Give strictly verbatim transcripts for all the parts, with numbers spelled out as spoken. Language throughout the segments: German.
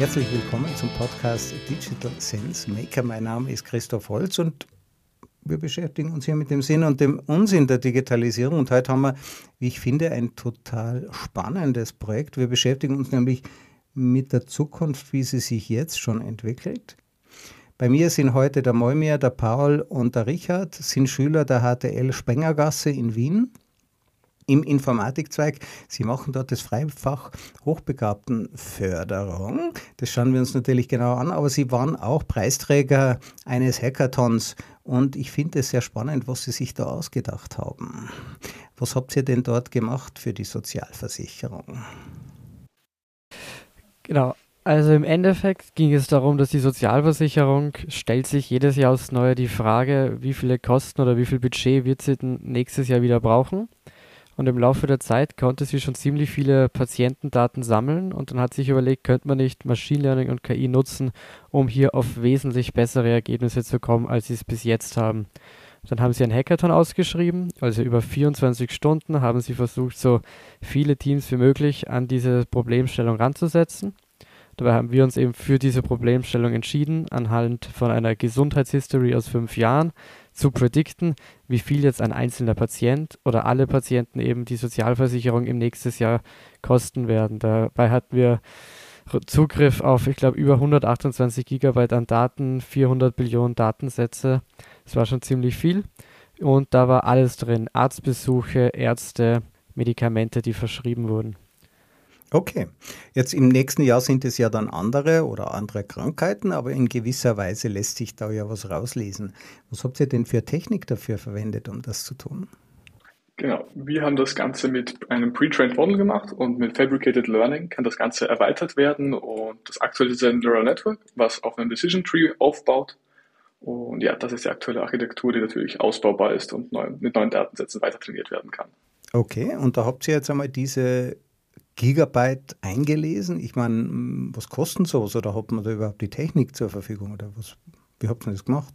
Herzlich willkommen zum Podcast Digital Sense Maker. Mein Name ist Christoph Holz und wir beschäftigen uns hier mit dem Sinn und dem Unsinn der Digitalisierung. Und heute haben wir, wie ich finde, ein total spannendes Projekt. Wir beschäftigen uns nämlich mit der Zukunft, wie sie sich jetzt schon entwickelt. Bei mir sind heute der Moimir, der Paul und der Richard, sind Schüler der H T L Spengergasse in Wien im Informatikzweig. Sie machen dort das Freifach Hochbegabtenförderung. Das schauen wir uns natürlich genauer an, aber Sie waren auch Preisträger eines Hackathons und ich finde es sehr spannend, was Sie sich da ausgedacht haben. Was habt ihr denn dort gemacht für die Sozialversicherung? Genau, also im Endeffekt ging es darum, dass die Sozialversicherung stellt sich jedes Jahr aufs Neue die Frage, wie viele Kosten oder wie viel Budget wird sie denn nächstes Jahr wieder brauchen. Und im Laufe der Zeit konnte sie schon ziemlich viele Patientendaten sammeln und dann hat sich überlegt, könnte man nicht Machine Learning und K I nutzen, um hier auf wesentlich bessere Ergebnisse zu kommen, als sie es bis jetzt haben. Dann haben sie einen Hackathon ausgeschrieben, also über vierundzwanzig Stunden haben sie versucht, so viele Teams wie möglich an diese Problemstellung ranzusetzen. Dabei haben wir uns eben für diese Problemstellung entschieden, anhand von einer Gesundheitshistory aus fünf Jahren zu predikten, wie viel jetzt ein einzelner Patient oder alle Patienten eben die Sozialversicherung im nächsten Jahr kosten werden. Dabei hatten wir Zugriff auf, ich glaube, über hundertachtundzwanzig Gigabyte an Daten, vierhundert Billionen Datensätze. Das war schon ziemlich viel. Und da war alles drin. Arztbesuche, Ärzte, Medikamente, die verschrieben wurden. Okay, jetzt im nächsten Jahr sind es ja dann andere oder andere Krankheiten, aber in gewisser Weise lässt sich da ja was rauslesen. Was habt ihr denn für Technik dafür verwendet, um das zu tun? Genau, wir haben das Ganze mit einem Pre-Trained Model gemacht und mit Fabricated Learning kann das Ganze erweitert werden und das aktuelle ist ein Neural Network, was auf einem Decision Tree aufbaut. Und ja, das ist die aktuelle Architektur, die natürlich ausbaubar ist und neu, mit neuen Datensätzen weiter trainiert werden kann. Okay, und da habt ihr jetzt einmal diese Gigabyte eingelesen. Ich meine, was kosten sowas oder hat man da überhaupt die Technik zur Verfügung oder was? Wie habt ihr das gemacht?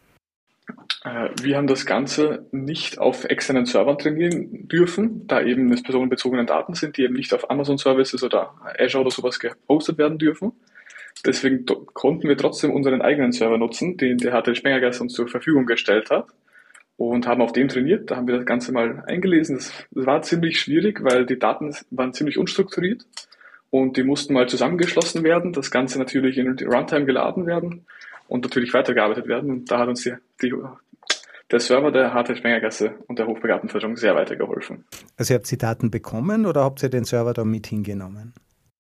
Äh, Wir haben das Ganze nicht auf externen Servern trainieren dürfen, da eben es personenbezogene Daten sind, die eben nicht auf Amazon Services oder Azure oder sowas gehostet werden dürfen. Deswegen do- konnten wir trotzdem unseren eigenen Server nutzen, den der H T L Spengergasse uns zur Verfügung gestellt hat und haben auf dem trainiert. Da haben wir das Ganze mal eingelesen. Das, das war ziemlich schwierig, weil die Daten waren ziemlich unstrukturiert und die mussten mal zusammengeschlossen werden, das Ganze natürlich in die Runtime geladen werden und natürlich weitergearbeitet werden. Und da hat uns die, die, der Server der H T L Spengergasse und der Hochbegabtenförderung sehr weitergeholfen. Also ihr habt die Daten bekommen oder habt ihr den Server da mit hingenommen?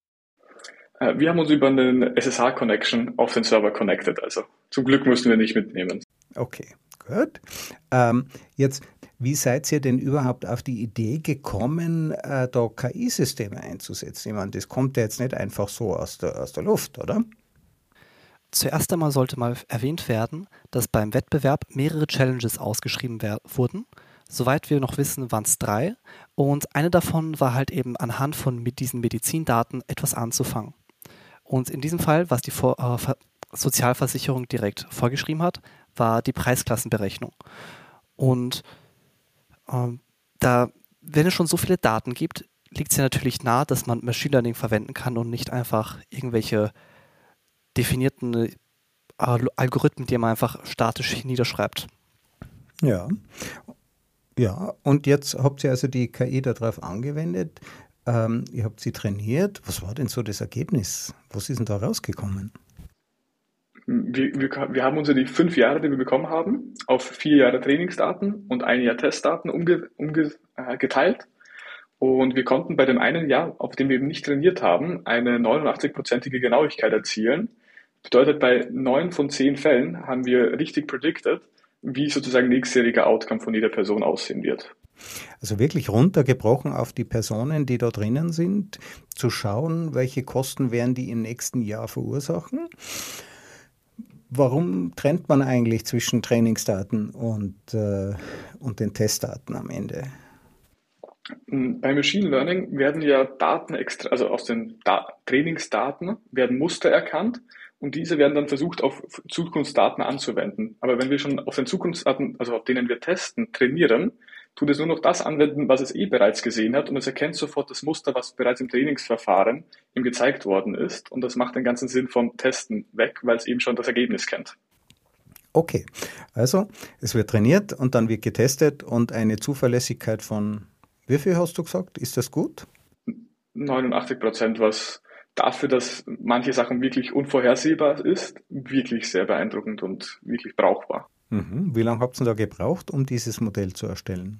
Äh, Wir haben uns über einen S S H-Connection auf den Server connected, also zum Glück mussten wir nicht mitnehmen. Okay, gut. Ähm, jetzt, wie seid ihr denn überhaupt auf die Idee gekommen, äh, da K I-Systeme einzusetzen? Ich meine, das kommt ja jetzt nicht einfach so aus der, aus der Luft, oder? Zuerst einmal sollte mal erwähnt werden, dass beim Wettbewerb mehrere Challenges ausgeschrieben wer- wurden. Soweit wir noch wissen, waren es drei. Und eine davon war halt eben anhand von mit diesen Medizindaten etwas anzufangen. Und in diesem Fall, was die Vor- äh, Ver- Sozialversicherung direkt vorgeschrieben hat, war die Preisklassenberechnung. Und ähm, da, wenn es schon so viele Daten gibt, liegt es ja natürlich nahe, dass man Machine Learning verwenden kann und nicht einfach irgendwelche definierten äh, Algorithmen, die man einfach statisch niederschreibt. Ja. Ja, und jetzt habt ihr also die K I darauf angewendet. Ähm, ihr habt sie trainiert. Was war denn so das Ergebnis? Was ist denn da rausgekommen? Wir, wir, wir haben unsere die fünf Jahre, die wir bekommen haben, auf vier Jahre Trainingsdaten und ein Jahr Testdaten umge, umge, äh, geteilt. Und wir konnten bei dem einen Jahr, auf dem wir eben nicht trainiert haben, eine neunundachtzig-prozentige Genauigkeit erzielen. Bedeutet, bei neun von zehn Fällen haben wir richtig predicted, wie sozusagen nächstjähriger Outcome von jeder Person aussehen wird. Also wirklich runtergebrochen auf die Personen, die da drinnen sind, zu schauen, welche Kosten werden die im nächsten Jahr verursachen. Warum trennt man eigentlich zwischen Trainingsdaten und, äh, und den Testdaten am Ende? Bei Machine Learning werden ja Daten extra, also aus den da Trainingsdaten werden Muster erkannt und diese werden dann versucht auf Zukunftsdaten anzuwenden. Aber wenn wir schon auf den Zukunftsdaten, also auf denen wir testen, trainieren, tut es nur noch das anwenden, was es eh bereits gesehen hat und es erkennt sofort das Muster, was bereits im Trainingsverfahren ihm gezeigt worden ist und das macht den ganzen Sinn vom Testen weg, weil es eben schon das Ergebnis kennt. Okay, also es wird trainiert und dann wird getestet und eine Zuverlässigkeit von, wie viel hast du gesagt? Ist das gut? neunundachtzig Prozent, was dafür, dass manche Sachen wirklich unvorhersehbar ist, wirklich sehr beeindruckend und wirklich brauchbar. Mhm. Wie lange habt ihr da gebraucht, um dieses Modell zu erstellen?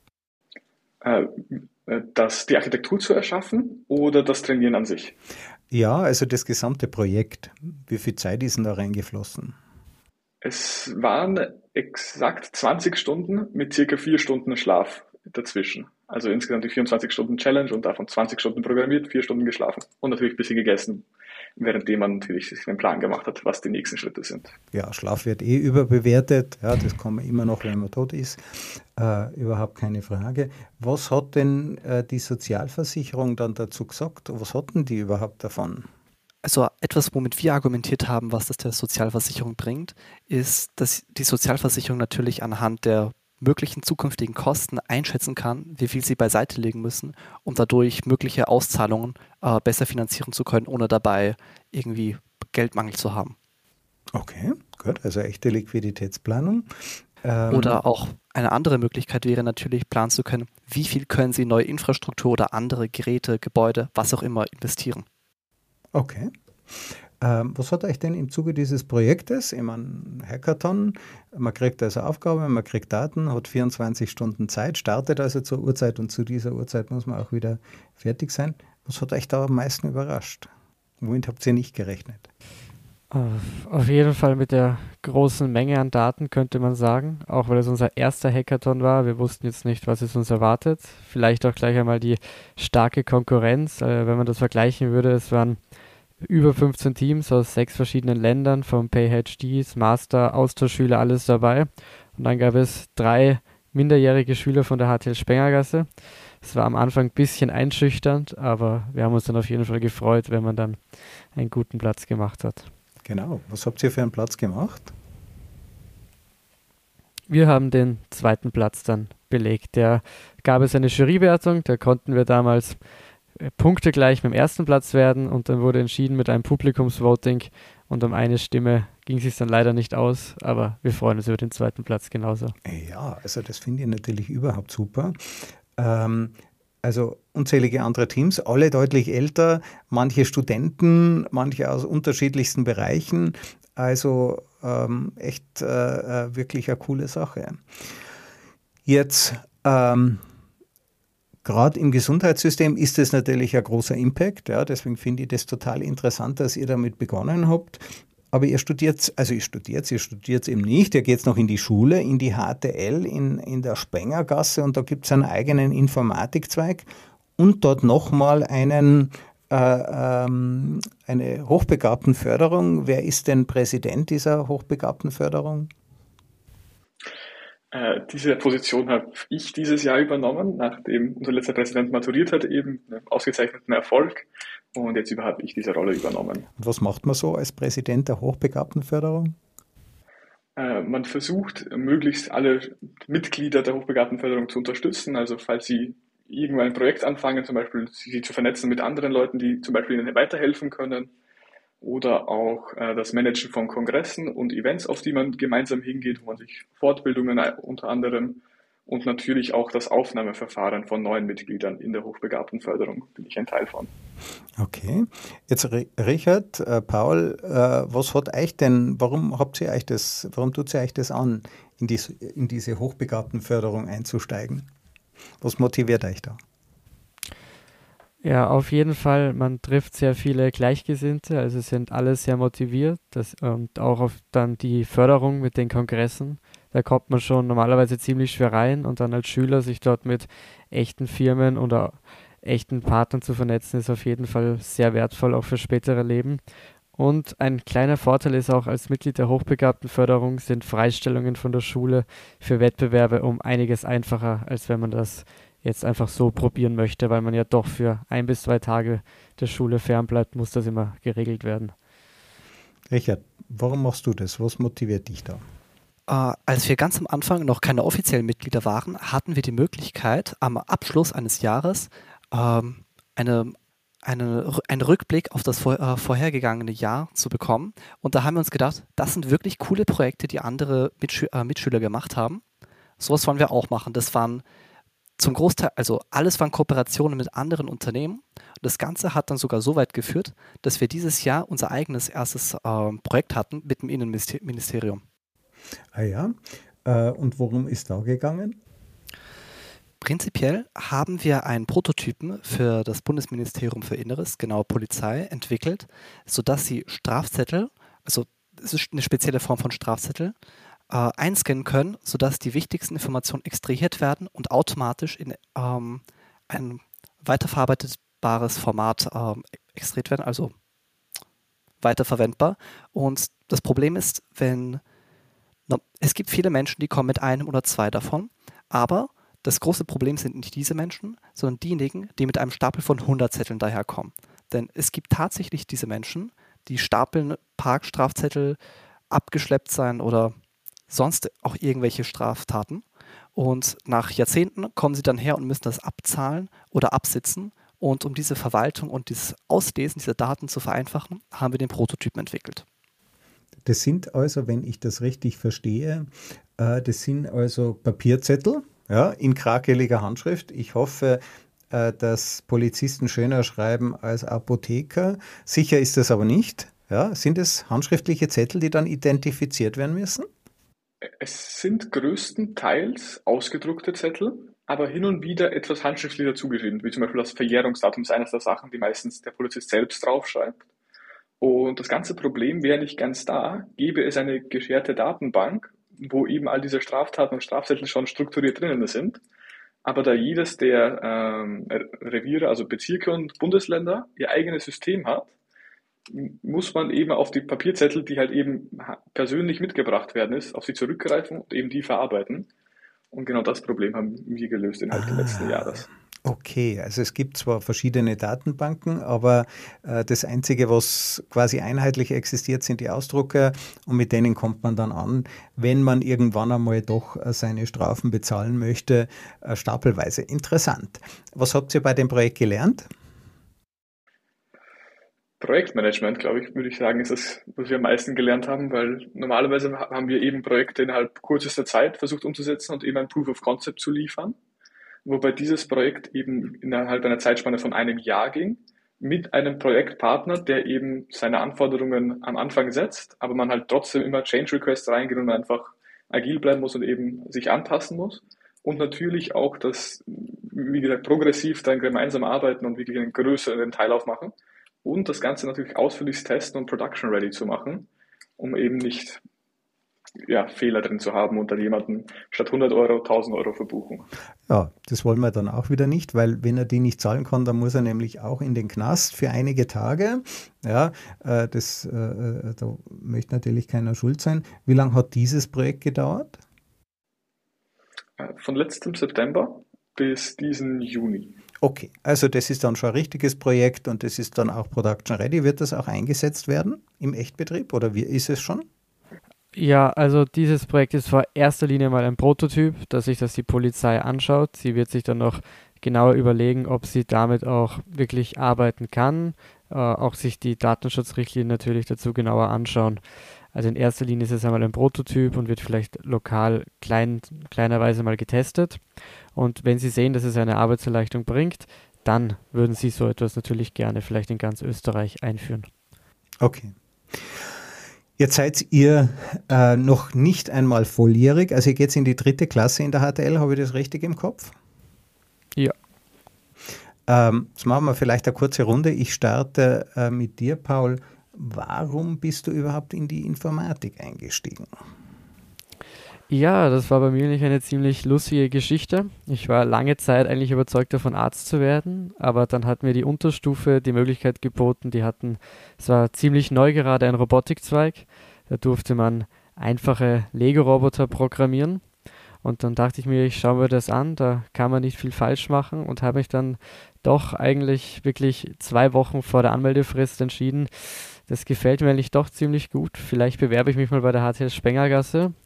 Äh, das, die Architektur zu erschaffen oder das Trainieren an sich? Ja, also das gesamte Projekt. Wie viel Zeit ist denn da reingeflossen? Es waren exakt zwanzig Stunden mit circa vier Stunden Schlaf dazwischen. Also insgesamt die vierundzwanzig Stunden Challenge und davon zwanzig Stunden programmiert, vier Stunden geschlafen und natürlich ein bisschen gegessen, währenddem man natürlich sich einen Plan gemacht hat, was die nächsten Schritte sind. Ja, Schlaf wird eh überbewertet. Ja, das kann man immer noch, wenn man tot ist. Äh, überhaupt keine Frage. Was hat denn äh, die Sozialversicherung dann dazu gesagt? Was hatten die überhaupt davon? Also etwas, womit wir argumentiert haben, was das der Sozialversicherung bringt, ist, dass die Sozialversicherung natürlich anhand der möglichen zukünftigen Kosten einschätzen kann, wie viel sie beiseite legen müssen, um dadurch mögliche Auszahlungen äh, besser finanzieren zu können, ohne dabei irgendwie Geldmangel zu haben. Okay, gut, also echte Liquiditätsplanung. Ähm, Oder auch eine andere Möglichkeit wäre natürlich, planen zu können, wie viel können sie in neue Infrastruktur oder andere Geräte, Gebäude, was auch immer investieren. Okay. Ähm, was hat euch denn im Zuge dieses Projektes, ich meine, Hackathon, man kriegt also Aufgabe, man kriegt Daten, hat vierundzwanzig Stunden Zeit, startet also zur Uhrzeit und zu dieser Uhrzeit muss man auch wieder fertig sein. Was hat euch da am meisten überrascht? Womit habt ihr nicht gerechnet? Auf jeden Fall mit der großen Menge an Daten, könnte man sagen, auch weil es unser erster Hackathon war. Wir wussten jetzt nicht, was es uns erwartet. Vielleicht auch gleich einmal die starke Konkurrenz. Äh, wenn man das vergleichen würde, es waren über fünfzehn Teams aus sechs verschiedenen Ländern, vom PhDs, Master, Austauschschüler, alles dabei. Und dann gab es drei minderjährige Schüler von der H T L Spengergasse. Es war am Anfang ein bisschen einschüchternd, aber wir haben uns dann auf jeden Fall gefreut, wenn man dann einen guten Platz gemacht hat. Genau. Was habt ihr für einen Platz gemacht? Wir haben den zweiten Platz dann belegt. Da gab es eine Jurywertung, da konnten wir damals Punkte gleich mit dem ersten Platz werden und dann wurde entschieden mit einem Publikumsvoting und um eine Stimme ging es sich dann leider nicht aus, aber wir freuen uns über den zweiten Platz genauso. Ja, also das finde ich natürlich überhaupt super. Ähm, also unzählige andere Teams, alle deutlich älter, manche Studenten, manche aus unterschiedlichsten Bereichen. Also ähm, echt äh, wirklich eine coole Sache. Jetzt, ähm, gerade im Gesundheitssystem ist das natürlich ein großer Impact. Ja, deswegen finde ich das total interessant, dass ihr damit begonnen habt. Aber ihr studiert, also ihr studiert, ihr studiert es eben nicht, ihr geht noch in die Schule, in die H T L, in, in der Spengergasse und da gibt es einen eigenen Informatikzweig und dort nochmal einen, äh, ähm, eine Hochbegabtenförderung. Wer ist denn Präsident dieser Hochbegabtenförderung? Äh, diese Position habe ich dieses Jahr übernommen, nachdem unser letzter Präsident maturiert hat, eben einen ausgezeichneten Erfolg. Und jetzt habe ich diese Rolle übernommen. Was macht man so als Präsident der Hochbegabtenförderung? Äh, man versucht, möglichst alle Mitglieder der Hochbegabtenförderung zu unterstützen. Also falls sie irgendwann ein Projekt anfangen, zum Beispiel sie zu vernetzen mit anderen Leuten, die zum Beispiel ihnen weiterhelfen können. Oder auch äh, das Managen von Kongressen und Events, auf die man gemeinsam hingeht, wo man sich Fortbildungen unter anderem und natürlich auch das Aufnahmeverfahren von neuen Mitgliedern in der Hochbegabtenförderung bin ich ein Teil von. Okay. Jetzt Richard, äh, Paul, äh, was hat euch denn, warum habt ihr euch das, warum tut ihr euch das an, in, dies, in diese Hochbegabtenförderung einzusteigen? Was motiviert euch da? Ja, auf jeden Fall, man trifft sehr viele Gleichgesinnte, also sind alle sehr motiviert das, und auch auf dann die Förderung mit den Kongressen, da kommt man schon normalerweise ziemlich schwer rein und dann als Schüler sich dort mit echten Firmen oder echten Partnern zu vernetzen, ist auf jeden Fall sehr wertvoll, auch für spätere Leben. Und ein kleiner Vorteil ist auch, als Mitglied der Hochbegabtenförderung sind Freistellungen von der Schule für Wettbewerbe um einiges einfacher, als wenn man das jetzt einfach so probieren möchte, weil man ja doch für ein bis zwei Tage der Schule fernbleibt, muss das immer geregelt werden. Richard, warum machst du das? Was motiviert dich da? Äh, als wir ganz am Anfang noch keine offiziellen Mitglieder waren, hatten wir die Möglichkeit, am Abschluss eines Jahres ähm, eine, eine, einen Rückblick auf das vor, äh, vorhergegangene Jahr zu bekommen. Und da haben wir uns gedacht, das sind wirklich coole Projekte, die andere Mitschü äh, Mitschüler gemacht haben. Sowas wollen wir auch machen. Das waren zum Großteil, also alles waren Kooperationen mit anderen Unternehmen. Das Ganze hat dann sogar so weit geführt, dass wir dieses Jahr unser eigenes erstes äh, Projekt hatten mit dem Innenministerium. Ah ja, äh, und worum ist da gegangen? Prinzipiell haben wir einen Prototypen für das Bundesministerium für Inneres, genau Polizei, entwickelt, sodass sie Strafzettel, also es ist eine spezielle Form von Strafzettel, äh, einscannen können, sodass die wichtigsten Informationen extrahiert werden und automatisch in ähm, ein weiterverarbeitbares Format ähm, extrahiert werden, also weiterverwendbar. Und das Problem ist, wenn no, es gibt viele Menschen, die kommen mit einem oder zwei davon, aber das große Problem sind nicht diese Menschen, sondern diejenigen, die mit einem Stapel von hundert Zetteln daherkommen. Denn es gibt tatsächlich diese Menschen, die stapeln Parkstrafzettel, abgeschleppt sein oder sonst auch irgendwelche Straftaten. Und nach Jahrzehnten kommen sie dann her und müssen das abzahlen oder absitzen. Und um diese Verwaltung und dieses Auslesen dieser Daten zu vereinfachen, haben wir den Prototypen entwickelt. Das sind also, wenn ich das richtig verstehe, äh, das sind also Papierzettel, ja, in krakeliger Handschrift. Ich hoffe, äh, dass Polizisten schöner schreiben als Apotheker. Sicher ist das aber nicht. Ja, sind es handschriftliche Zettel, die dann identifiziert werden müssen? Es sind größtenteils ausgedruckte Zettel, aber hin und wieder etwas handschriftlich dazugeschrieben, wie zum Beispiel das Verjährungsdatum ist eines der Sachen, die meistens der Polizist selbst draufschreibt. Und das ganze Problem wäre nicht ganz da, gäbe es eine gescherte Datenbank, wo eben all diese Straftaten und Strafzettel schon strukturiert drinnen sind. Aber da jedes der ähm, Reviere, also Bezirke und Bundesländer, ihr eigenes System hat, muss man eben auf die Papierzettel, die halt eben persönlich mitgebracht werden ist, auf sie zurückgreifen und eben die verarbeiten. Und genau das Problem haben wir gelöst innerhalb ah. des letzten Jahres. Okay, also es gibt zwar verschiedene Datenbanken, aber äh, das Einzige, was quasi einheitlich existiert, sind die Ausdrucker und mit denen kommt man dann an, wenn man irgendwann einmal doch äh, seine Strafen bezahlen möchte, äh, stapelweise. Interessant. Was habt ihr bei dem Projekt gelernt? Projektmanagement, glaube ich, würde ich sagen, ist das, was wir am meisten gelernt haben, weil normalerweise haben wir eben Projekte innerhalb kürzester Zeit versucht umzusetzen und eben ein Proof of Concept zu liefern. Wobei dieses Projekt eben innerhalb einer Zeitspanne von einem Jahr ging, mit einem Projektpartner, der eben seine Anforderungen am Anfang setzt, aber man halt trotzdem immer Change Requests reingeht und einfach agil bleiben muss und eben sich anpassen muss. Und natürlich auch das, wie gesagt, progressiv dann gemeinsam arbeiten und wirklich einen größeren Teil aufmachen. Und das Ganze natürlich ausführlich testen und production ready zu machen, um eben nicht ja, Fehler drin zu haben und dann jemanden statt hundert Euro tausend Euro verbuchen. Ja, das wollen wir dann auch wieder nicht, weil wenn er die nicht zahlen kann, dann muss er nämlich auch in den Knast für einige Tage. Ja, äh, das, äh, da möchte natürlich keiner schuld sein. Wie lange hat dieses Projekt gedauert? Von letztem September bis diesen Juni. Okay, also das ist dann schon ein richtiges Projekt und das ist dann auch Production Ready. Wird das auch eingesetzt werden im Echtbetrieb oder wie ist es schon? Ja, also dieses Projekt ist vor erster Linie mal ein Prototyp, dass sich das die Polizei anschaut. Sie wird sich dann noch genauer überlegen, ob sie damit auch wirklich arbeiten kann, äh, auch sich die Datenschutzrichtlinien natürlich dazu genauer anschauen. Also in erster Linie ist es einmal ein Prototyp und wird vielleicht lokal klein, kleinerweise mal getestet. Und wenn Sie sehen, dass es eine Arbeitserleichterung bringt, dann würden Sie so etwas natürlich gerne vielleicht in ganz Österreich einführen. Okay. Jetzt seid ihr äh, noch nicht einmal volljährig, also ihr geht in die dritte Klasse in der H T L, habe ich das richtig im Kopf? Ja. Ähm, jetzt machen wir vielleicht eine kurze Runde. Ich starte äh, mit dir, Paul. Warum bist du überhaupt in die Informatik eingestiegen? Ja, das war bei mir nicht eine ziemlich lustige Geschichte. Ich war lange Zeit eigentlich überzeugt davon, Arzt zu werden, aber dann hat mir die Unterstufe die Möglichkeit geboten, die hatten, es war ziemlich neu gerade ein Robotikzweig, da durfte man einfache Lego-Roboter programmieren und dann dachte ich mir, ich schaue mir das an, da kann man nicht viel falsch machen und habe mich dann doch eigentlich wirklich zwei Wochen vor der Anmeldefrist entschieden, das gefällt mir eigentlich doch ziemlich gut, vielleicht bewerbe ich mich mal bei der H T L Spengergasse.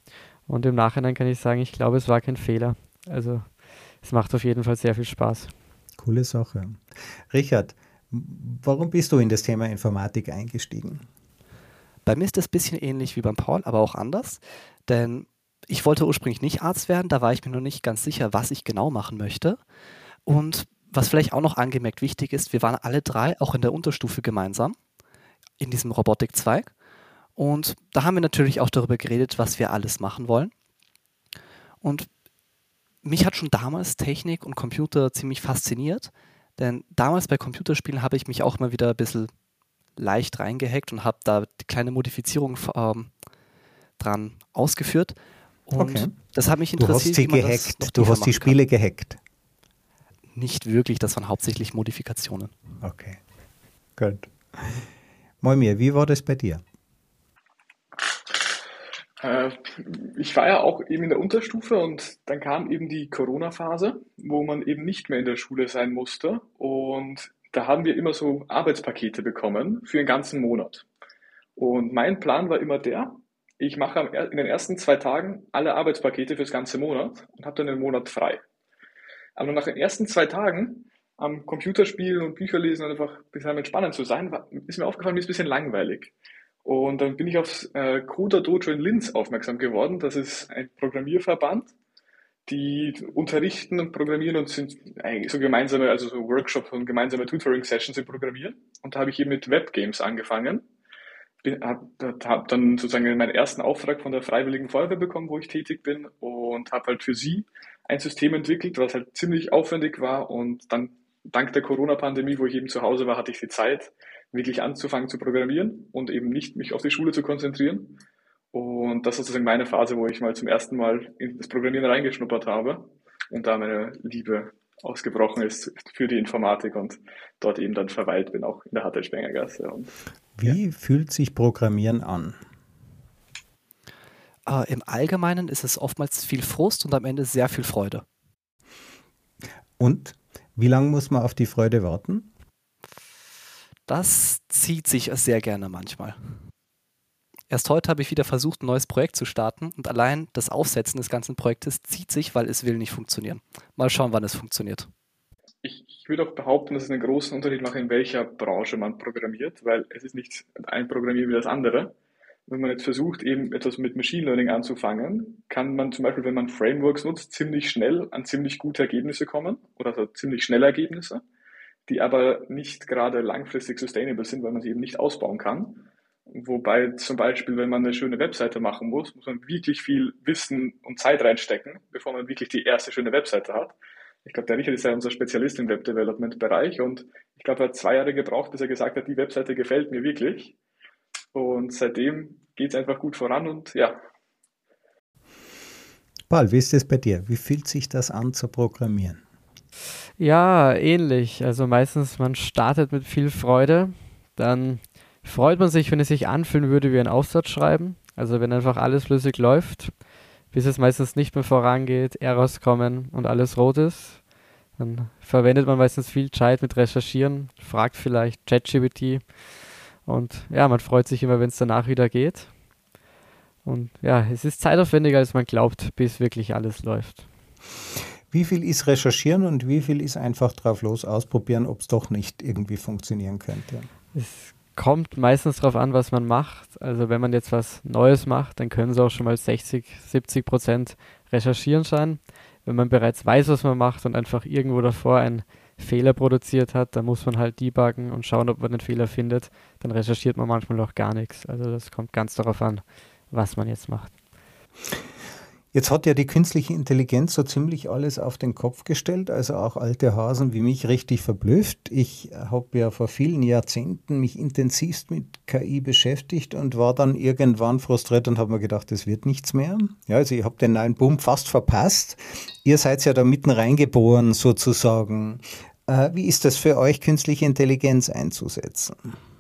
Und im Nachhinein kann ich sagen, ich glaube, es war kein Fehler. Also es macht auf jeden Fall sehr viel Spaß. Coole Sache. Richard, warum bist du in das Thema Informatik eingestiegen? Bei mir ist das ein bisschen ähnlich wie beim Paul, aber auch anders. Denn ich wollte ursprünglich nicht Arzt werden, da war ich mir noch nicht ganz sicher, was ich genau machen möchte. Und was vielleicht auch noch angemerkt wichtig ist, wir waren alle drei auch in der Unterstufe gemeinsam in diesem Robotikzweig. Und da haben wir natürlich auch darüber geredet, was wir alles machen wollen. Und mich hat schon damals Technik und Computer ziemlich fasziniert, denn damals bei Computerspielen habe ich mich auch mal wieder ein bisschen leicht reingehackt und habe da die kleine Modifizierung ähm, dran ausgeführt. Und Okay. das hat mich Du hast interessiert, sie wie man das gehackt, noch du tiefer hast die machen Spiele gehackt. kann. Nicht wirklich, das waren hauptsächlich Modifikationen. Okay, gut. Moimir, wie war das bei dir? Äh, ich war ja auch eben in der Unterstufe und dann kam eben die Corona-Phase, wo man eben nicht mehr in der Schule sein musste. Und da haben wir immer so Arbeitspakete bekommen für den ganzen Monat. Und mein Plan war immer der, ich mache am er- in den ersten zwei Tagen alle Arbeitspakete fürs ganze Monat und habe dann den Monat frei. Aber nach den ersten zwei Tagen am Computerspielen und Bücher lesen und einfach ein bisschen am Entspannen zu sein, war, ist mir aufgefallen, mir ist ein bisschen langweilig. Und dann bin ich aufs äh, Coder Dojo in Linz aufmerksam geworden. Das ist ein Programmierverband, die unterrichten und programmieren und sind eigentlich so gemeinsame, also so Workshops und gemeinsame Tutoring-Sessions im Programmieren. Und da habe ich eben mit Webgames angefangen. Habe hab dann sozusagen meinen ersten Auftrag von der Freiwilligen Feuerwehr bekommen, wo ich tätig bin und habe halt für sie ein System entwickelt, was halt ziemlich aufwendig war und dann dank der Corona-Pandemie, wo ich eben zu Hause war, hatte ich die Zeit, wirklich anzufangen zu programmieren und eben nicht mich auf die Schule zu konzentrieren. Und das ist sozusagen meine Phase, wo ich mal zum ersten Mal in das Programmieren reingeschnuppert habe und da meine Liebe ausgebrochen ist für die Informatik und dort eben dann verweilt bin, auch in der H T Spengergasse. Und Wie ja. fühlt sich Programmieren an? Äh, Im Allgemeinen ist es oftmals viel Frust und am Ende sehr viel Freude. Und wie lange muss man auf die Freude warten? Das zieht sich sehr gerne manchmal. Erst heute habe ich wieder versucht, ein neues Projekt zu starten und allein das Aufsetzen des ganzen Projektes zieht sich, weil es will nicht funktionieren. Mal schauen, wann es funktioniert. Ich, ich würde auch behaupten, dass es einen großen Unterschied macht, in welcher Branche man programmiert, weil es ist nicht ein Programmieren wie das andere. Wenn man jetzt versucht, eben etwas mit Machine Learning anzufangen, kann man zum Beispiel, wenn man Frameworks nutzt, ziemlich schnell an ziemlich gute Ergebnisse kommen oder also ziemlich schnelle Ergebnisse, die aber nicht gerade langfristig sustainable sind, weil man sie eben nicht ausbauen kann. Wobei zum Beispiel, wenn man eine schöne Webseite machen muss, muss man wirklich viel Wissen und Zeit reinstecken, bevor man wirklich die erste schöne Webseite hat. Ich glaube, der Richard ist ja unser Spezialist im Web-Development-Bereich und ich glaube, er hat zwei Jahre gebraucht, bis er gesagt hat, die Webseite gefällt mir wirklich. Und seitdem geht es einfach gut voran und ja. Paul, wie ist das bei dir? Wie fühlt sich das an zu programmieren? Ja, ähnlich. Also meistens, man startet mit viel Freude, dann freut man sich, wenn es sich anfühlen würde wie ein Aufsatz schreiben. Also wenn einfach alles flüssig läuft, bis es meistens nicht mehr vorangeht, Errors kommen und alles rot ist. Dann verwendet man meistens viel Zeit mit Recherchieren, fragt vielleicht ChatGPT und ja, man freut sich immer, wenn es danach wieder geht. Und ja, es ist zeitaufwendiger, als man glaubt, bis wirklich alles läuft. Wie viel ist recherchieren und wie viel ist einfach drauf los ausprobieren, ob es doch nicht irgendwie funktionieren könnte? Es kommt meistens darauf an, was man macht. Also wenn man jetzt was Neues macht, dann können es auch schon mal sechzig, siebzig Prozent recherchieren sein. Wenn man bereits weiß, was man macht und einfach irgendwo davor einen Fehler produziert hat, dann muss man halt debuggen und schauen, ob man den Fehler findet. Dann recherchiert man manchmal auch gar nichts. Also das kommt ganz darauf an, was man jetzt macht. Jetzt hat ja die künstliche Intelligenz so ziemlich alles auf den Kopf gestellt, also auch alte Hasen wie mich richtig verblüfft. Ich habe ja vor vielen Jahrzehnten mich intensivst mit K I beschäftigt und war dann irgendwann frustriert und habe mir gedacht, das wird nichts mehr. Ja, also ich habe den neuen Boom fast verpasst. Ihr seid ja da mitten reingeboren sozusagen. Äh, wie ist das für euch, künstliche Intelligenz einzusetzen?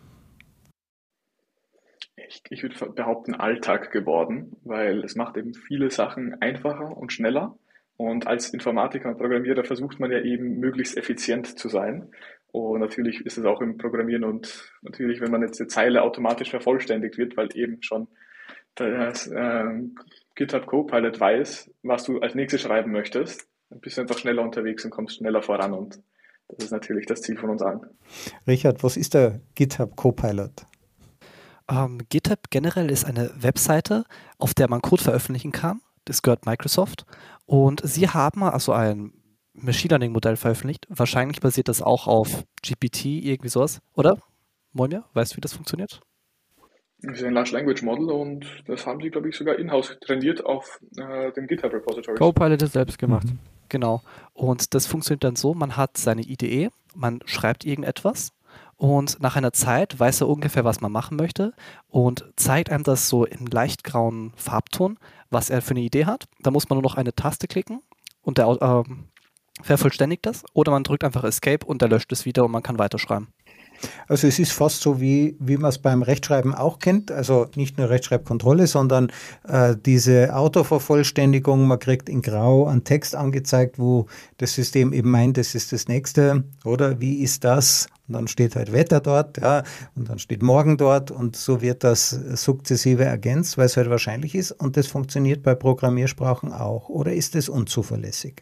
Ich, ich würde behaupten, Alltag geworden, weil es macht eben viele Sachen einfacher und schneller. Und als Informatiker und Programmierer versucht man ja eben möglichst effizient zu sein. Und natürlich ist es auch im Programmieren und natürlich, wenn man jetzt eine Zeile automatisch vervollständigt wird, weil eben schon dass ähm, GitHub Copilot weiß, was du als nächstes schreiben möchtest. Dann bist du einfach schneller unterwegs und kommst schneller voran und das ist natürlich das Ziel von uns allen. Richard, was ist der GitHub Copilot? Ähm, GitHub generell ist eine Webseite, auf der man Code veröffentlichen kann. Das gehört Microsoft. Und sie haben also ein Machine Learning Modell veröffentlicht. Wahrscheinlich basiert das auch auf G P T, irgendwie sowas. Oder? Moimir, weißt du, wie das funktioniert? Das ist ein Large Language Model und das haben sie, glaube ich, sogar in-house trainiert auf äh, dem GitHub Repository. Copilot ist selbst gemacht. Mhm. Genau. Und das funktioniert dann so, man hat seine I D E, man schreibt irgendetwas und nach einer Zeit weiß er ungefähr, was man machen möchte und zeigt einem das so im leicht grauen Farbton, was er für eine Idee hat. Da muss man nur noch eine Taste klicken und der ähm, vervollständigt das oder man drückt einfach Escape und der löscht es wieder und man kann weiterschreiben. Also es ist fast so, wie, wie man es beim Rechtschreiben auch kennt, also nicht nur Rechtschreibkontrolle, sondern äh, diese Autovervollständigung, man kriegt in Grau einen Text angezeigt, wo das System eben meint, das ist das nächste, oder wie ist das? Und dann steht halt Wetter dort, ja, und dann steht Morgen dort und so wird das sukzessive ergänzt, weil es halt wahrscheinlich ist und das funktioniert bei Programmiersprachen auch, oder ist es unzuverlässig?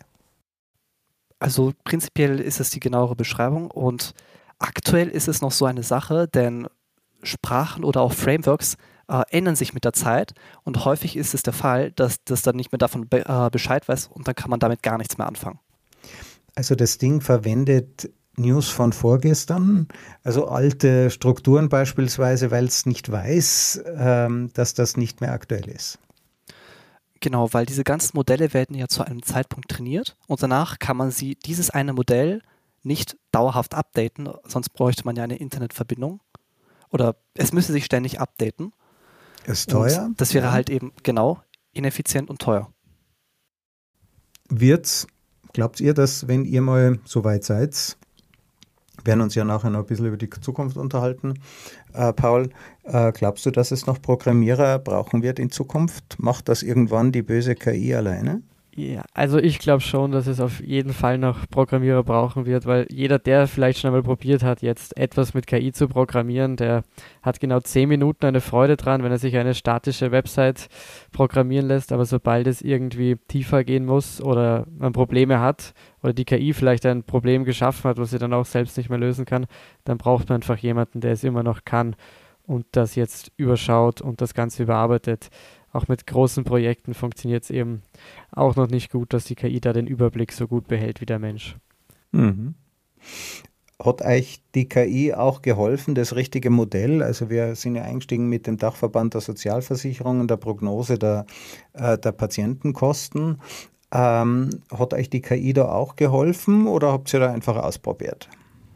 Also prinzipiell ist es die genauere Beschreibung und aktuell ist es noch so eine Sache, denn Sprachen oder auch Frameworks äh, ändern sich mit der Zeit und häufig ist es der Fall, dass das dann nicht mehr davon be äh, Bescheid weiß und dann kann man damit gar nichts mehr anfangen. Also das Ding verwendet News von vorgestern, also alte Strukturen beispielsweise, weil es nicht weiß, ähm, dass das nicht mehr aktuell ist. Genau, weil diese ganzen Modelle werden ja zu einem Zeitpunkt trainiert und danach kann man sie, dieses eine Modell, nicht dauerhaft updaten, sonst bräuchte man ja eine Internetverbindung. Oder es müsste sich ständig updaten. Ist teuer. Und das wäre ja. halt eben, genau, ineffizient und teuer. Wird's, glaubt ihr, dass wenn ihr mal so weit seid, werden uns ja nachher noch ein bisschen über die Zukunft unterhalten, äh, Paul, äh, glaubst du, dass es noch Programmierer brauchen wird in Zukunft? Macht das irgendwann die böse K I alleine? Ja, also ich glaube schon, dass es auf jeden Fall noch Programmierer brauchen wird, weil jeder, der vielleicht schon einmal probiert hat, jetzt etwas mit K I zu programmieren, der hat genau zehn Minuten eine Freude dran, wenn er sich eine statische Website programmieren lässt, aber sobald es irgendwie tiefer gehen muss oder man Probleme hat oder die K I vielleicht ein Problem geschaffen hat, was sie dann auch selbst nicht mehr lösen kann, dann braucht man einfach jemanden, der es immer noch kann und das jetzt überschaut und das Ganze überarbeitet. Auch mit großen Projekten funktioniert es eben auch noch nicht gut, dass die K I da den Überblick so gut behält wie der Mensch. Mhm. Hat euch die K I auch geholfen, das richtige Modell? Also wir sind ja eingestiegen mit dem Dachverband der Sozialversicherungen, der Prognose der, äh, der Patientenkosten. Ähm, hat euch die K I da auch geholfen oder habt ihr da einfach ausprobiert?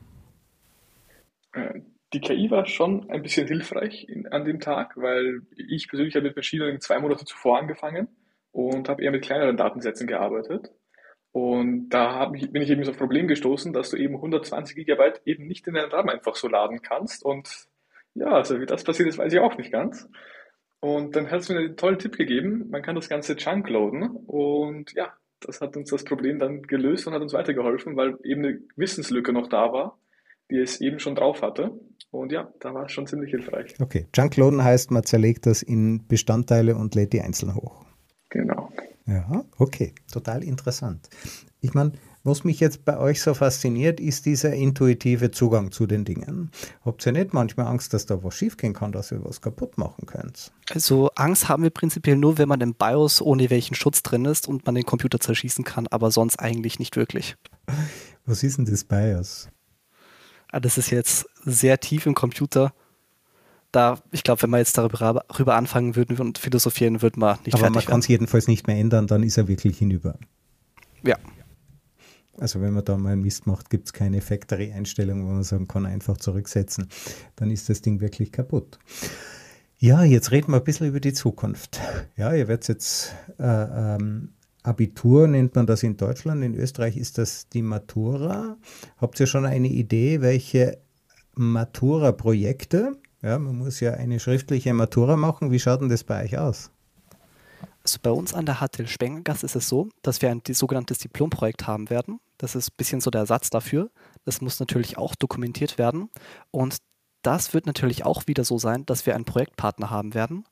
Äh, Die K I war schon ein bisschen hilfreich in, an dem Tag, weil ich persönlich habe mit Machine Learning zwei Monate zuvor angefangen und habe eher mit kleineren Datensätzen gearbeitet. Und da hab ich, bin ich eben auf das Problem gestoßen, dass du eben hundertzwanzig Gigabyte eben nicht in deinen RAM einfach so laden kannst. Und ja, also wie das passiert ist, weiß ich auch nicht ganz. Und dann hat es mir einen tollen Tipp gegeben, man kann das Ganze chunkloaden. Und ja, das hat uns das Problem dann gelöst und hat uns weitergeholfen, weil eben eine Wissenslücke noch da war, die es eben schon drauf hatte. Und ja, da war es schon ziemlich hilfreich. Okay, Chunkloaden heißt, man zerlegt das in Bestandteile und lädt die einzeln hoch. Genau. Ja, okay, total interessant. Ich meine, was mich jetzt bei euch so fasziniert, ist dieser intuitive Zugang zu den Dingen. Habt ihr nicht manchmal Angst, dass da was schiefgehen kann, dass ihr was kaputt machen könnt? Also Angst haben wir prinzipiell nur, wenn man im BIOS ohne welchen Schutz drin ist und man den Computer zerschießen kann, aber sonst eigentlich nicht wirklich. Was ist denn das BIOS? Das ist jetzt sehr tief im Computer. Da, ich glaube, wenn wir jetzt darüber, darüber anfangen würden und philosophieren, würden wir nicht Aber fertig man kann es jedenfalls nicht mehr ändern, dann ist er wirklich hinüber. Ja. Also wenn man da mal einen Mist macht, gibt es keine Factory-Einstellung, wo man sagen kann, einfach zurücksetzen. Dann ist das Ding wirklich kaputt. Ja, jetzt reden wir ein bisschen über die Zukunft. Ja, ihr werdet jetzt äh, ähm, Abitur nennt man das in Deutschland, in Österreich ist das die Matura. Habt ihr schon eine Idee, welche Matura-Projekte, ja, man muss ja eine schriftliche Matura machen, wie schaut denn das bei euch aus? Also bei uns an der H T L Spengengasse ist es so, dass wir ein die sogenanntes Diplomprojekt haben werden. Das ist ein bisschen so der Ersatz dafür. Das muss natürlich auch dokumentiert werden und das wird natürlich auch wieder so sein, dass wir einen Projektpartner haben werden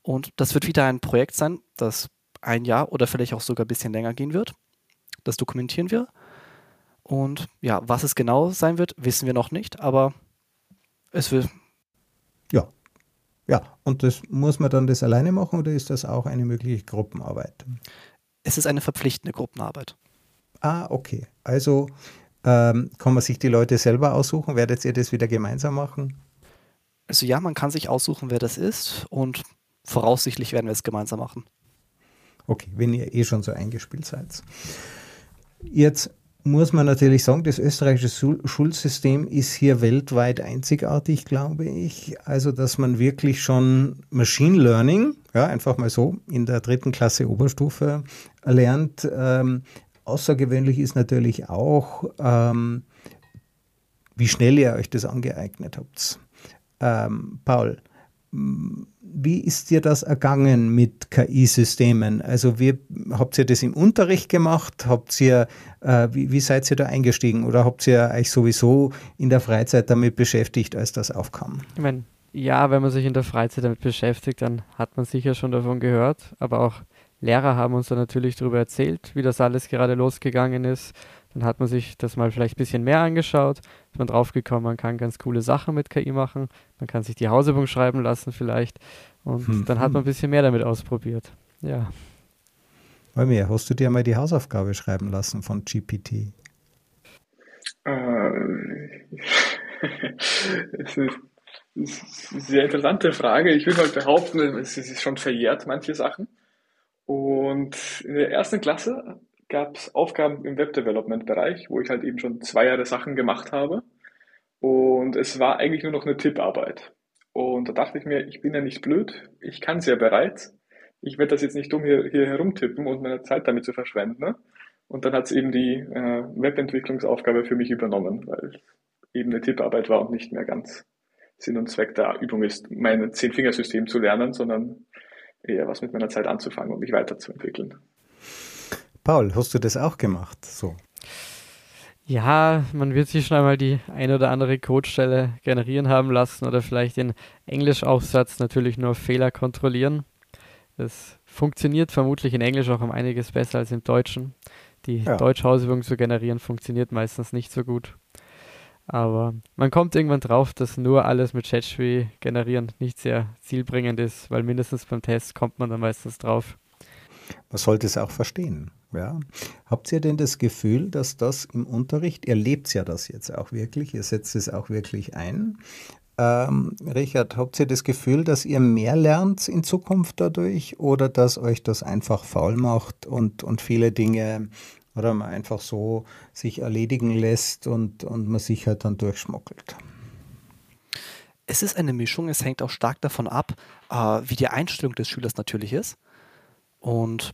Und das wird wieder ein Projekt sein, das ein Jahr oder vielleicht auch sogar ein bisschen länger gehen wird. Das dokumentieren wir. Und ja, was es genau sein wird, wissen wir noch nicht, aber es wird. Ja. Ja, und das muss man dann das alleine machen oder ist das auch eine mögliche Gruppenarbeit? Es ist eine verpflichtende Gruppenarbeit. Ah, okay. Also ähm, kann man sich die Leute selber aussuchen? Werdet ihr das wieder gemeinsam machen? Also ja, man kann sich aussuchen, wer das ist und voraussichtlich werden wir es gemeinsam machen. Okay, wenn ihr eh schon so eingespielt seid. Jetzt muss man natürlich sagen, das österreichische Schulsystem ist hier weltweit einzigartig, glaube ich. Also, dass man wirklich schon Machine Learning, ja, einfach mal so in der dritten Klasse Oberstufe lernt. Ähm, außergewöhnlich ist natürlich auch, ähm, wie schnell ihr euch das angeeignet habt. Ähm, Paul, wie ist dir das ergangen mit K I-Systemen? Also wie, habt ihr das im Unterricht gemacht? Habt ihr, äh, wie, wie seid ihr da eingestiegen? Oder habt ihr euch sowieso in der Freizeit damit beschäftigt, als das aufkam? Ich meine, ja, wenn man sich in der Freizeit damit beschäftigt, dann hat man sicher schon davon gehört. Aber auch Lehrer haben uns dann natürlich darüber erzählt, wie das alles gerade losgegangen ist. Dann hat man sich das mal vielleicht ein bisschen mehr angeschaut, ist man draufgekommen, man kann ganz coole Sachen mit K I machen, man kann sich die Hausübung schreiben lassen vielleicht und hm. dann hat man ein bisschen mehr damit ausprobiert. Ja. Walmir, hast du dir mal die Hausaufgabe schreiben lassen von G P T? Äh, das ist eine sehr interessante Frage. Ich würde mal behaupten, es ist schon verjährt, manche Sachen. Und in der ersten Klasse gab es Aufgaben im Web-Development-Bereich, wo ich halt eben schon zwei Jahre Sachen gemacht habe. Und es war eigentlich nur noch eine Tipparbeit. Und da dachte ich mir, ich bin ja nicht blöd, ich kann es ja bereits. Ich werde das jetzt nicht dumm hier, hier herumtippen und meine Zeit damit zu verschwenden. Ne? Und dann hat es eben die äh, Webentwicklungsaufgabe für mich übernommen, weil eben eine Tipparbeit war und nicht mehr ganz Sinn und Zweck der Übung ist, mein Zehn-Fingersystem zu lernen, sondern eher was mit meiner Zeit anzufangen und mich weiterzuentwickeln. Paul, hast du das auch gemacht? So. Ja, man wird sich schon einmal die ein oder andere Codestelle generieren haben lassen oder vielleicht den Englischaufsatz natürlich nur Fehler kontrollieren. Das funktioniert vermutlich in Englisch auch um einiges besser als im Deutschen. Die ja. Deutsch-Hausübung zu generieren funktioniert meistens nicht so gut. Aber man kommt irgendwann drauf, dass nur alles mit ChatGPT generieren nicht sehr zielbringend ist, weil mindestens beim Test kommt man dann meistens drauf. Man sollte es auch verstehen. Ja. Habt ihr denn das Gefühl, dass das im Unterricht, ihr lebt ja das jetzt auch wirklich, ihr setzt es auch wirklich ein. Ähm, Richard, habt ihr das Gefühl, dass ihr mehr lernt in Zukunft dadurch oder dass euch das einfach faul macht und, und viele Dinge oder man einfach so sich erledigen lässt und, und man sich halt dann durchschmuggelt? Es ist eine Mischung, es hängt auch stark davon ab, äh, wie die Einstellung des Schülers natürlich ist. Und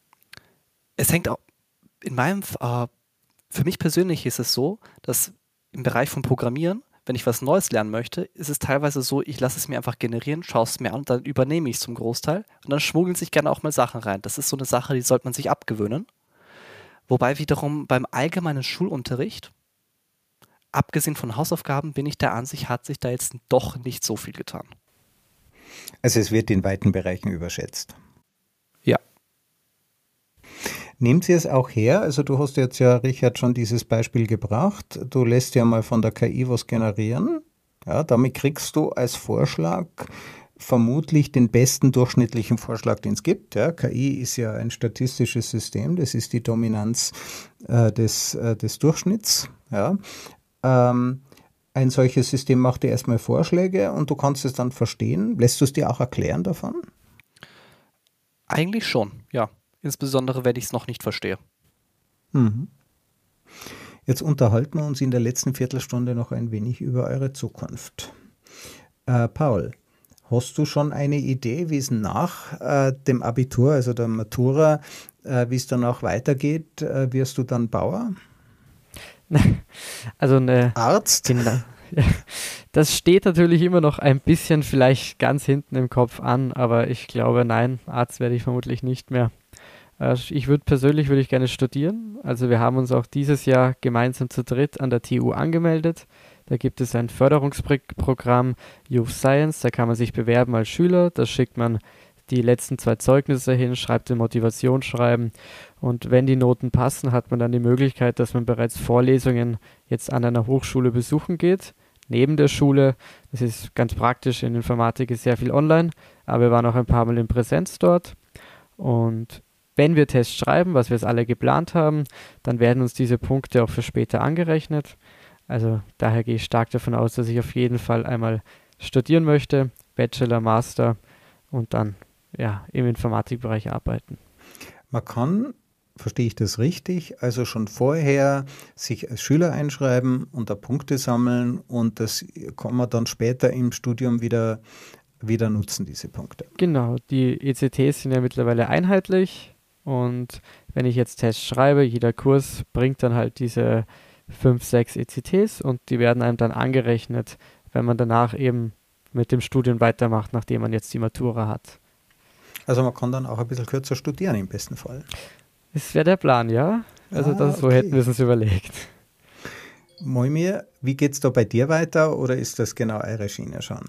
es hängt auch, in meinem, äh, für mich persönlich ist es so, dass im Bereich von Programmieren, wenn ich was Neues lernen möchte, ist es teilweise so, ich lasse es mir einfach generieren, schaue es mir an und dann übernehme ich es zum Großteil und dann schmuggeln sich gerne auch mal Sachen rein. Das ist so eine Sache, die sollte man sich abgewöhnen. Wobei wiederum beim allgemeinen Schulunterricht, abgesehen von Hausaufgaben, bin ich der Ansicht, hat sich da jetzt doch nicht so viel getan. Also es wird in weiten Bereichen überschätzt. Ja. Nehmt ihr es auch her? Also du hast jetzt ja, Richard, schon dieses Beispiel gebracht. Du lässt ja mal von der K I was generieren. Ja, damit kriegst du als Vorschlag vermutlich den besten durchschnittlichen Vorschlag, den es gibt. Ja, K I ist ja ein statistisches System, das ist die Dominanz äh, des, äh, des Durchschnitts. Ja. Ähm, ein solches System macht dir erstmal Vorschläge und du kannst es dann verstehen. Lässt du es dir auch erklären davon? Eigentlich schon, ja. Insbesondere, wenn ich es noch nicht verstehe. Mhm. Jetzt unterhalten wir uns in der letzten Viertelstunde noch ein wenig über eure Zukunft. Äh, Paul, hast du schon eine Idee, wie es nach äh, dem Abitur, also der Matura, äh, wie es danach weitergeht? Äh, wirst du dann Bauer? Also eine Arzt? Genau. Das steht natürlich immer noch ein bisschen vielleicht ganz hinten im Kopf an, aber ich glaube, nein, Arzt werde ich vermutlich nicht mehr. Ich würde persönlich würde ich gerne studieren. Also wir haben uns auch dieses Jahr gemeinsam zu dritt an der T U angemeldet. Da gibt es ein Förderungsprogramm Youth Science, da kann man sich bewerben als Schüler. Das schickt man die letzten zwei Zeugnisse hin, schreibt ein Motivationsschreiben und wenn die Noten passen, hat man dann die Möglichkeit, dass man bereits Vorlesungen jetzt an einer Hochschule besuchen geht, neben der Schule. Das ist ganz praktisch, in Informatik ist sehr viel online, aber wir waren auch ein paar Mal in Präsenz dort und wenn wir Tests schreiben, was wir es alle geplant haben, dann werden uns diese Punkte auch für später angerechnet. Also daher gehe ich stark davon aus, dass ich auf jeden Fall einmal studieren möchte, Bachelor, Master und dann ja, im Informatikbereich arbeiten. Man kann, verstehe ich das richtig, also schon vorher sich als Schüler einschreiben und da Punkte sammeln und das kann man dann später im Studium wieder, wieder nutzen, diese Punkte. Genau, die E C Ts sind ja mittlerweile einheitlich und wenn ich jetzt Tests schreibe, jeder Kurs bringt dann halt diese fünf, sechs E C Ts und die werden einem dann angerechnet, wenn man danach eben mit dem Studium weitermacht, nachdem man jetzt die Matura hat. Also man kann dann auch ein bisschen kürzer studieren im besten Fall. Das wäre der Plan, ja. Also ah, das, so okay. hätten wir es uns überlegt. Moimir, wie geht es da bei dir weiter oder ist das genau eure Schiene schon?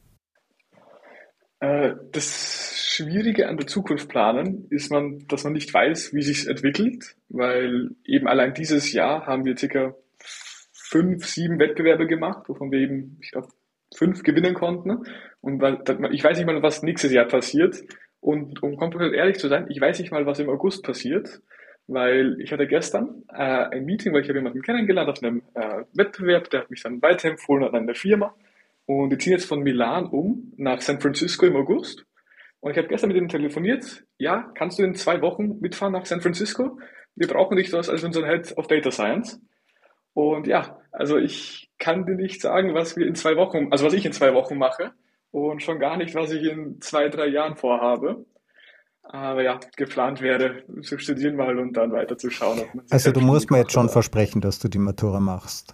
Äh, das Schwierige an der Zukunft planen ist, man, dass man nicht weiß, wie sich entwickelt, weil eben allein dieses Jahr haben wir circa fünf, sieben Wettbewerbe gemacht, wovon wir eben, ich glaube, fünf gewinnen konnten. Und weil, ich weiß nicht mal, was nächstes Jahr passiert. Und um komplett ehrlich zu sein, ich weiß nicht mal, was im August passiert, weil ich hatte gestern äh, ein Meeting, weil ich habe jemanden kennengelernt auf einem äh, Wettbewerb, der hat mich dann weiterempfohlen an eine Firma. Und die ziehen jetzt von Milan um nach San Francisco im August. Und ich habe gestern mit ihm telefoniert. Ja, kannst du in zwei Wochen mitfahren nach San Francisco? Wir brauchen dich dort als unseren Head of Data Science. Und ja, also ich kann dir nicht sagen, was wir in zwei Wochen, also was ich in zwei Wochen mache und schon gar nicht, was ich in zwei, drei Jahren vorhabe. Aber ja, geplant wäre, zu studieren mal und dann weiter zu schauen. Ob man sich also du musst mir jetzt schon oder... versprechen, dass du die Matura machst.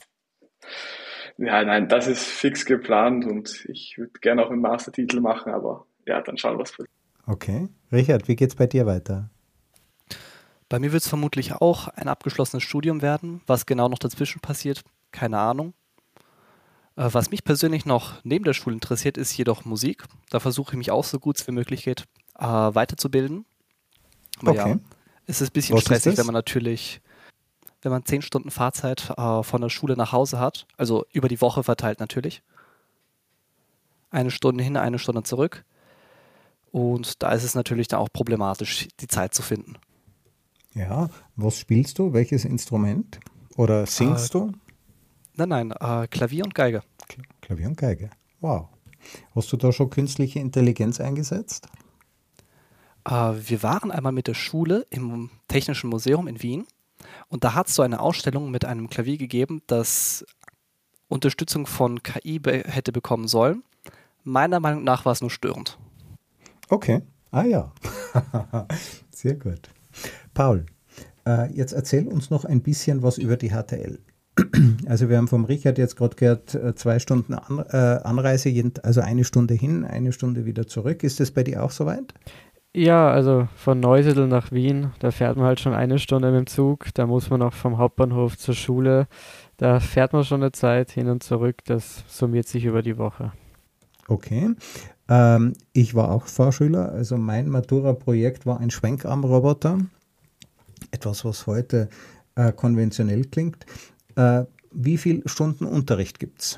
Ja, nein, das ist fix geplant und ich würde gerne auch einen Mastertitel machen, aber ja, dann schauen, was passiert. Okay. Richard, wie geht's bei dir weiter? Bei mir wird es vermutlich auch ein abgeschlossenes Studium werden. Was genau noch dazwischen passiert, keine Ahnung. Äh, was mich persönlich noch neben der Schule interessiert, ist jedoch Musik. Da versuche ich mich auch so gut es wie möglich geht, äh, weiterzubilden. Aber okay. ja, es ist ein bisschen Was stressig, wenn man natürlich, wenn man zehn Stunden Fahrzeit äh, von der Schule nach Hause hat, also über die Woche verteilt natürlich. Eine Stunde hin, eine Stunde zurück. Und da ist es natürlich dann auch problematisch, die Zeit zu finden. Ja, was spielst du? Welches Instrument? Oder singst äh, du? Nein, nein, äh, Klavier und Geige. Klavier und Geige. Wow. Hast du da schon künstliche Intelligenz eingesetzt? Äh, wir waren einmal mit der Schule im Technischen Museum in Wien und da hat es so eine Ausstellung mit einem Klavier gegeben, das Unterstützung von K I be- hätte bekommen sollen. Meiner Meinung nach war es nur störend. Okay. Ah ja. Sehr gut. Paul, äh, jetzt erzähl uns noch ein bisschen was über die H T L. Also wir haben vom Richard jetzt gerade gehört, äh, zwei Stunden An äh, Anreise, jeden, also eine Stunde hin, eine Stunde wieder zurück. Ist das bei dir auch soweit? Ja, also von Neusiedl nach Wien, da fährt man halt schon eine Stunde mit dem Zug. Da muss man auch vom Hauptbahnhof zur Schule. Da fährt man schon eine Zeit hin und zurück. Das summiert sich über die Woche. Okay. Ähm, ich war auch Fahrschüler, also mein Matura-Projekt war ein Schwenkarmroboter. Etwas, was heute äh, konventionell klingt. Äh, wie viele Stunden Unterricht gibt es?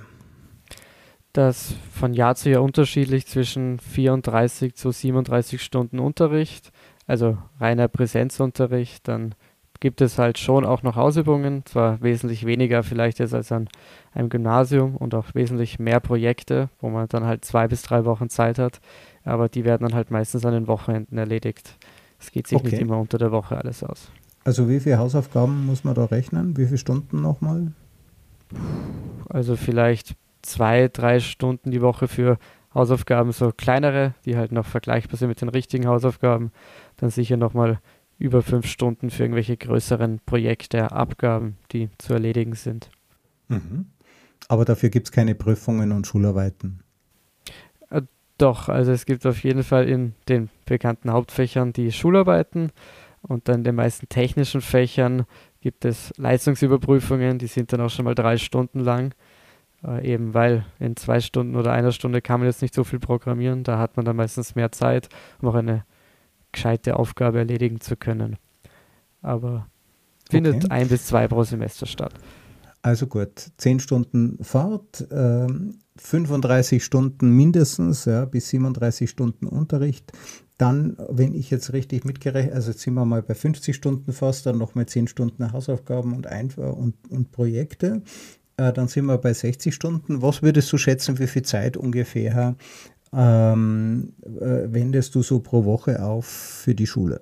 Das von Jahr zu Jahr unterschiedlich zwischen vierunddreißig zu siebenunddreißig Stunden Unterricht, also reiner Präsenzunterricht. Dann gibt es halt schon auch noch Ausübungen, zwar wesentlich weniger vielleicht jetzt als an einem Gymnasium und auch wesentlich mehr Projekte, wo man dann halt zwei bis drei Wochen Zeit hat, aber die werden dann halt meistens an den Wochenenden erledigt. Es geht sich Okay. nicht immer unter der Woche alles aus. Also wie viele Hausaufgaben muss man da rechnen? Wie viele Stunden nochmal? Also vielleicht zwei, drei Stunden die Woche für Hausaufgaben, so kleinere, die halt noch vergleichbar sind mit den richtigen Hausaufgaben. Dann sicher nochmal über fünf Stunden für irgendwelche größeren Projekte, Abgaben, die zu erledigen sind. Mhm. Aber dafür gibt es keine Prüfungen und Schularbeiten? Äh, doch, also es gibt auf jeden Fall in den bekannten Hauptfächern die Schularbeiten und dann in den meisten technischen Fächern gibt es Leistungsüberprüfungen, die sind dann auch schon mal drei Stunden lang. Äh, eben weil in zwei Stunden oder einer Stunde kann man jetzt nicht so viel programmieren, da hat man dann meistens mehr Zeit, um auch eine gescheite Aufgabe erledigen zu können. Aber findet Okay. ein bis zwei pro Semester statt. Also gut, zehn Stunden Fahrt, ähm, fünfunddreißig Stunden mindestens, ja, bis siebenunddreißig Stunden Unterricht. Dann, wenn ich jetzt richtig mitgerechnet, also jetzt sind wir mal bei fünfzig Stunden fast, dann noch mal zehn Stunden Hausaufgaben und, Einf- und, und Projekte. Äh, dann sind wir bei sechzig Stunden. Was würdest du schätzen, wie viel Zeit ungefähr ähm, äh, wendest du so pro Woche auf für die Schule?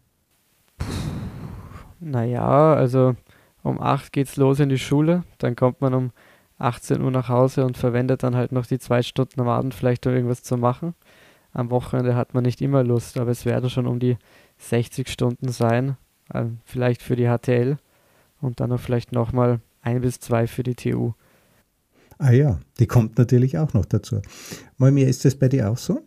Naja, also um acht geht's los in die Schule, dann kommt man um achtzehn Uhr nach Hause und verwendet dann halt noch die zwei Stunden am Abend vielleicht, um irgendwas zu machen. Am Wochenende hat man nicht immer Lust, aber es werden schon um die sechzig Stunden sein, äh, vielleicht für die H T L und dann noch vielleicht nochmal ein bis zwei für die T U. Ah ja, die kommt natürlich auch noch dazu. Moimir, ist das bei dir auch so?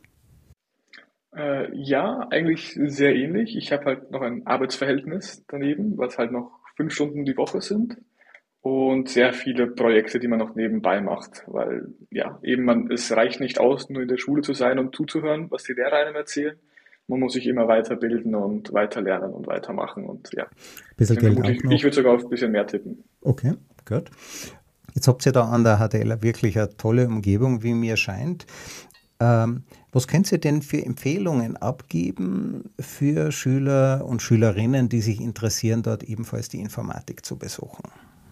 Äh, ja, eigentlich sehr ähnlich. Ich habe halt noch ein Arbeitsverhältnis daneben, was halt noch fünf Stunden die Woche sind und sehr viele Projekte, die man noch nebenbei macht, weil ja, eben man, es reicht nicht aus, nur in der Schule zu sein und zuzuhören, was die Lehrer einem erzählen. Man muss sich immer weiterbilden und weiter lernen und weitermachen und ja, Ein bisschen deswegen Geld vermute auch ich, noch. ich würde sogar auf ein bisschen mehr tippen. Okay, gut. Jetzt habt ihr da an der H T L wirklich eine tolle Umgebung, wie mir scheint. Ähm, was könnt ihr denn für Empfehlungen abgeben für Schüler und Schülerinnen, die sich interessieren, dort ebenfalls die Informatik zu besuchen?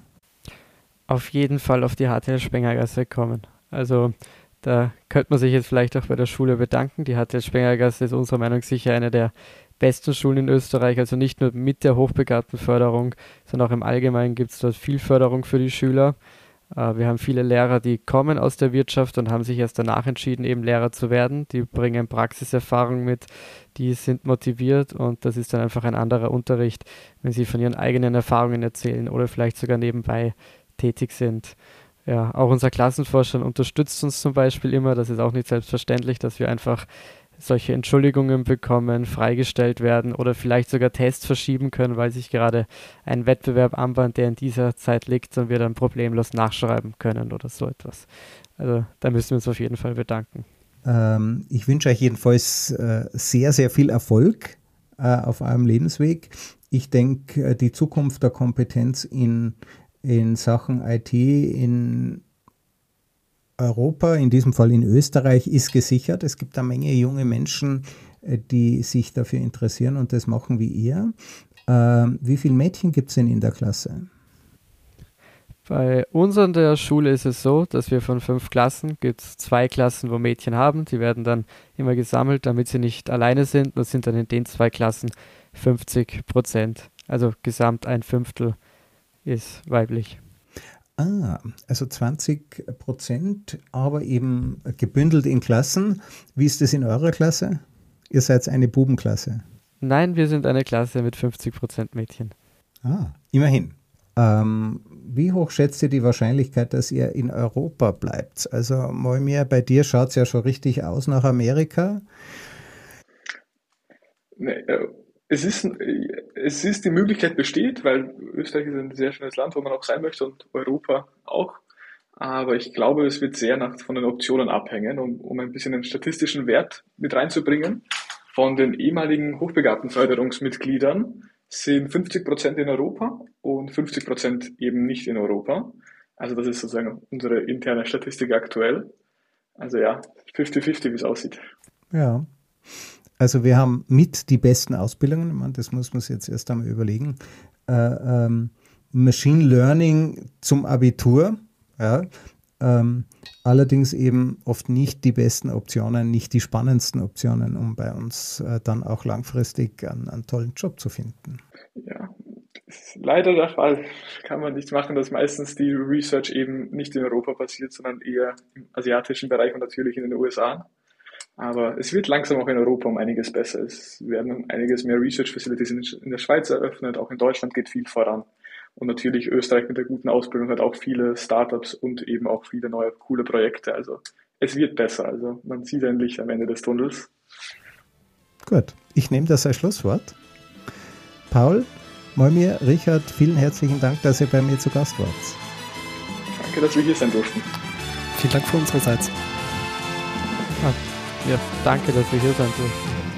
Auf jeden Fall auf die H T L Spengergasse kommen. Also da könnte man sich jetzt vielleicht auch bei der Schule bedanken. Die H T L Spengergasse ist unserer Meinung nach sicher eine der besten Schulen in Österreich, also nicht nur mit der hochbegabten Förderung, sondern auch im Allgemeinen gibt es dort viel Förderung für die Schüler. Äh, wir haben viele Lehrer, die kommen aus der Wirtschaft und haben sich erst danach entschieden, eben Lehrer zu werden. Die bringen Praxiserfahrung mit, die sind motiviert und das ist dann einfach ein anderer Unterricht, wenn sie von ihren eigenen Erfahrungen erzählen oder vielleicht sogar nebenbei tätig sind. Ja, auch unser Klassenvorstand unterstützt uns zum Beispiel immer, das ist auch nicht selbstverständlich, dass wir einfach solche Entschuldigungen bekommen, freigestellt werden oder vielleicht sogar Tests verschieben können, weil sich gerade ein Wettbewerb anbahnt, der in dieser Zeit liegt und wir dann problemlos nachschreiben können oder so etwas. Also da müssen wir uns auf jeden Fall bedanken. Ähm, ich wünsche euch jedenfalls äh, sehr, sehr viel Erfolg äh, auf eurem Lebensweg. Ich denke, äh, die Zukunft der Kompetenz in, in Sachen I T in Europa, in diesem Fall in Österreich, ist gesichert. Es gibt eine Menge junge Menschen, die sich dafür interessieren und das machen wie ihr. Ähm, wie viele Mädchen gibt es denn in der Klasse? Bei uns an der Schule ist es so, dass wir von fünf Klassen, gibt es zwei Klassen, wo Mädchen haben. Die werden dann immer gesammelt, damit sie nicht alleine sind. Das sind dann in den zwei Klassen fünfzig Prozent. Also gesamt ein Fünftel ist weiblich. Ah, also zwanzig Prozent, aber eben gebündelt in Klassen. Wie ist das in eurer Klasse? Ihr seid eine Bubenklasse. Nein, wir sind eine Klasse mit fünfzig Prozent Mädchen. Ah, immerhin. Ähm, wie hoch schätzt ihr die Wahrscheinlichkeit, dass ihr in Europa bleibt? Also Moimir, bei dir schaut es ja schon richtig aus nach Amerika. Nee, äh, Es ist, es ist die Möglichkeit besteht, weil Österreich ist ein sehr schönes Land, wo man auch sein möchte und Europa auch. Aber ich glaube, es wird sehr nach, von den Optionen abhängen, um, um ein bisschen einen statistischen Wert mit reinzubringen. Von den ehemaligen hochbegabten Förderungsmitgliedern sind fünfzig Prozent in Europa und fünfzig Prozent eben nicht in Europa. Also das ist sozusagen unsere interne Statistik aktuell. Also ja, fünfzig fünfzig, wie es aussieht. Ja. Also wir haben mit die besten Ausbildungen, ich meine, das muss man sich jetzt erst einmal überlegen. Äh, ähm, Machine Learning zum Abitur, ja, ähm, allerdings eben oft nicht die besten Optionen, nicht die spannendsten Optionen, um bei uns äh, dann auch langfristig einen, einen tollen Job zu finden. Ja, das ist leider der Fall. Kann man nichts machen, dass meistens die Research eben nicht in Europa passiert, sondern eher im asiatischen Bereich und natürlich in den U S A. Aber es wird langsam auch in Europa um einiges besser. Es werden einiges mehr Research Facilities in der Schweiz eröffnet, auch in Deutschland geht viel voran. Und natürlich Österreich mit der guten Ausbildung hat auch viele Startups und eben auch viele neue coole Projekte. Also es wird besser. Also man sieht ein Licht am Ende des Tunnels. Gut, ich nehme das als Schlusswort. Paul, Moimir, Richard, vielen herzlichen Dank, dass ihr bei mir zu Gast wart. Danke, dass wir hier sein durften. Vielen Dank von unsererseits. Ja, danke, dass wir hier sein durften.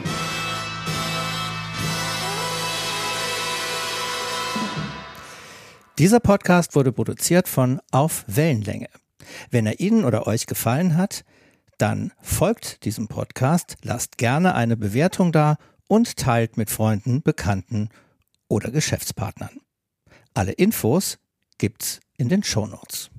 Dieser Podcast wurde produziert von Auf Wellenlänge. Wenn er Ihnen oder euch gefallen hat, dann folgt diesem Podcast, lasst gerne eine Bewertung da und teilt mit Freunden, Bekannten oder Geschäftspartnern. Alle Infos gibt's in den Shownotes.